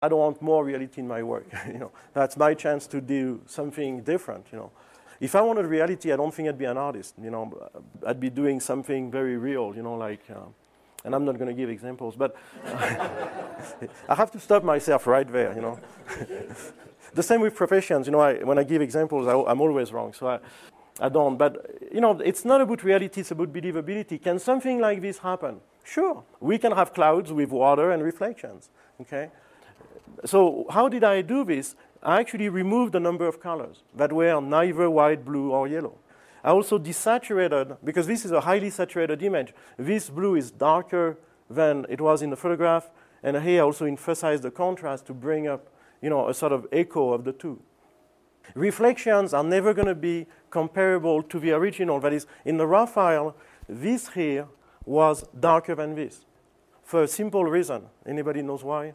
I don't want more reality in my work. That's my chance to do something different. If I wanted reality, I don't think I'd be an artist. I'd be doing something very real. And I'm not going to give examples, but I have to stop myself right there. The same with professions. When I give examples, I'm always wrong. So I don't. But it's not about reality; it's about believability. Can something like this happen? Sure, we can have clouds with water and reflections. Okay. So how did I do this? I actually removed the number of colors that were neither white, blue, or yellow. I also desaturated, because this is a highly saturated image. This blue is darker than it was in the photograph, and here I also emphasized the contrast to bring up, a sort of echo of the two. Reflections are never going to be comparable to the original. That is, in the raw file, this here was darker than this, for a simple reason. Anybody knows why?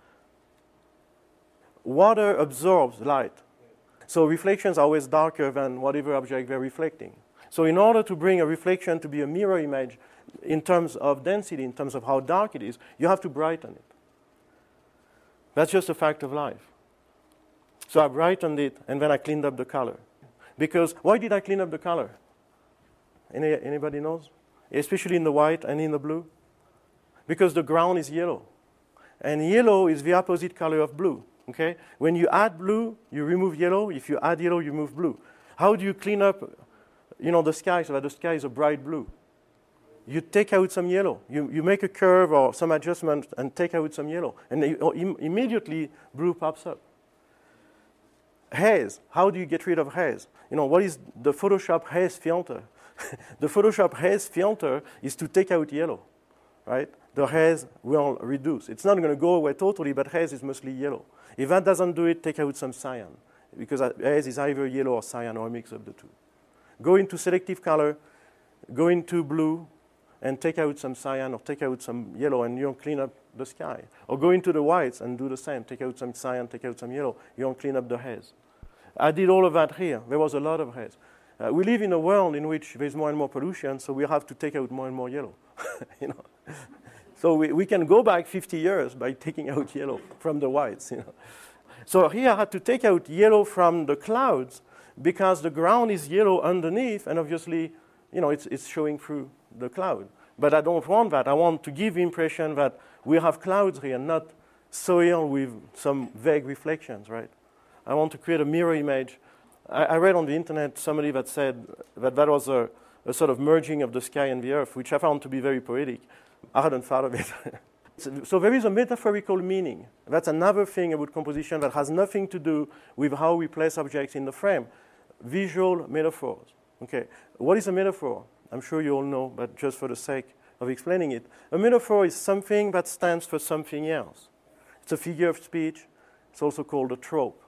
Water absorbs light. So reflections are always darker than whatever object they're reflecting. So in order to bring a reflection to be a mirror image in terms of density, in terms of how dark it is, you have to brighten it. That's just a fact of life. So I brightened it, and then I cleaned up the color. Because why did I clean up the color? Anybody knows? Especially in the white and in the blue? Because the ground is yellow. And yellow is the opposite color of blue. Okay? When you add blue, you remove yellow. If you add yellow, you remove blue. How do you clean up, the sky so that the sky is a bright blue? You take out some yellow. You make a curve or some adjustment and take out some yellow. And immediately, blue pops up. Haze. How do you get rid of haze? What is the Photoshop haze filter? The Photoshop haze filter is to take out yellow, right? The haze will reduce. It's not going to go away totally, but haze is mostly yellow. If that doesn't do it, take out some cyan, because haze is either yellow or cyan or a mix of the two. Go into selective color, go into blue, and take out some cyan or take out some yellow, and you'll clean up the sky. Or go into the whites and do the same. Take out some cyan, take out some yellow. You'll clean up the haze. I did all of that here. There was a lot of haze. We live in a world in which there's more and more pollution, so we have to take out more and more yellow. So we can go back 50 years by taking out yellow from the whites. So here I had to take out yellow from the clouds because the ground is yellow underneath, and obviously, it's showing through the cloud. But I don't want that. I want to give the impression that we have clouds here, not soil with some vague reflections, right? I want to create a mirror image. I read on the internet somebody that said that was a sort of merging of the sky and the earth, which I found to be very poetic. I hadn't thought of it. So there is a metaphorical meaning. That's another thing about composition that has nothing to do with how we place objects in the frame. Visual metaphors. Okay, what is a metaphor? I'm sure you all know, but just for the sake of explaining it. A metaphor is something that stands for something else. It's a figure of speech. It's also called a trope.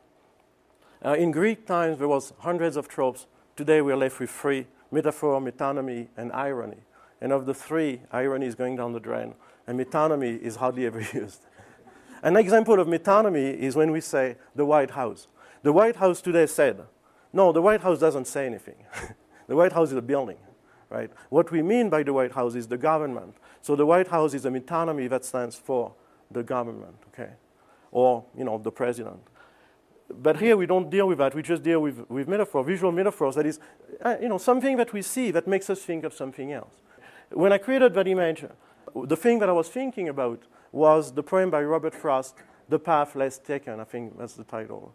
In Greek times, there was hundreds of tropes. Today, we're left with 3: metaphor, metonymy, and irony. And of the 3, irony is going down the drain, and metonymy is hardly ever used. An example of metonymy is when we say the White House. The White House today said, no, the White House doesn't say anything. The White House is a building, right? What we mean by the White House is the government. So the White House is a metonymy that stands for the government, okay? Or, the president. But here we don't deal with that. We just deal with metaphor, visual metaphors. That is, something that we see that makes us think of something else. When I created that image, the thing that I was thinking about was the poem by Robert Frost, The Path Less Taken. I think that's the title.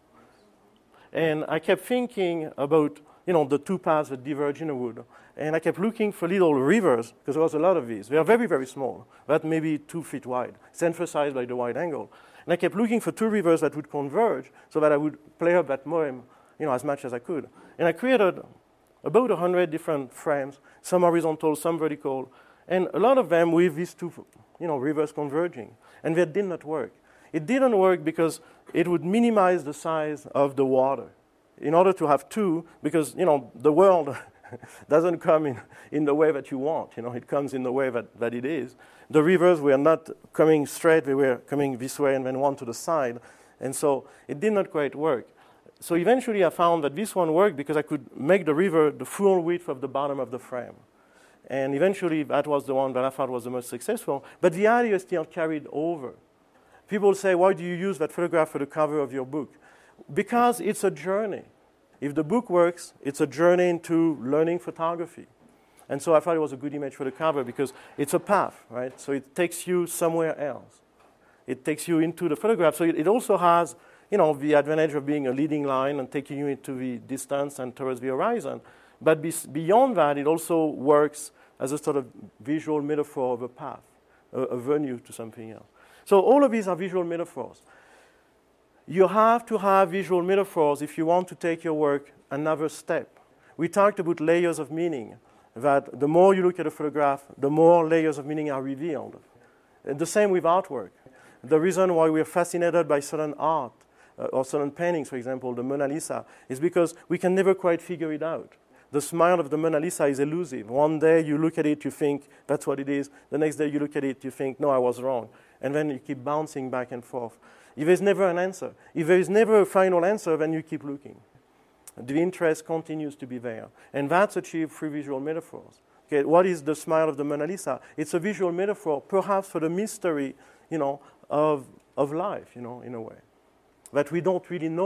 And I kept thinking about, the 2 paths that diverge in a wood. And I kept looking for little rivers, because there was a lot of these. They are very, very small, but maybe 2 feet wide. It's emphasized by the wide angle. And I kept looking for 2 rivers that would converge so that I would play up that poem, as much as I could. And I created about 100 different frames, some horizontal, some vertical, and a lot of them with these 2, rivers converging. And that did not work. It didn't work because it would minimize the size of the water. In order to have 2, because, the world doesn't come in the way that you want. It comes in the way that it is. The rivers were not coming straight. They were coming this way and then one to the side. And so it did not quite work. So eventually I found that this one worked because I could make the river the full width of the bottom of the frame. And eventually that was the one that I thought was the most successful. But the idea still carried over. People say, why do you use that photograph for the cover of your book? Because it's a journey. If the book works, it's a journey into learning photography. And so I thought it was a good image for the cover because it's a path, right? So it takes you somewhere else. It takes you into the photograph. So it also has, the advantage of being a leading line and taking you into the distance and towards the horizon. But beyond that, it also works as a sort of visual metaphor of a path, a venue to something else. So all of these are visual metaphors. You have to have visual metaphors if you want to take your work another step. We talked about layers of meaning, that the more you look at a photograph, the more layers of meaning are revealed. And the same with artwork. The reason why we're fascinated by certain art or certain paintings, for example, the Mona Lisa, is because we can never quite figure it out. The smile of the Mona Lisa is elusive. One day you look at it, you think that's what it is. The next day you look at it, you think, no, I was wrong. And then you keep bouncing back and forth. If there's never an answer, if there is never a final answer, then you keep looking. The interest continues to be there. And that's achieved through visual metaphors. Okay, what is the smile of the Mona Lisa? It's a visual metaphor, perhaps for the mystery, of life, in a way, that we don't really know.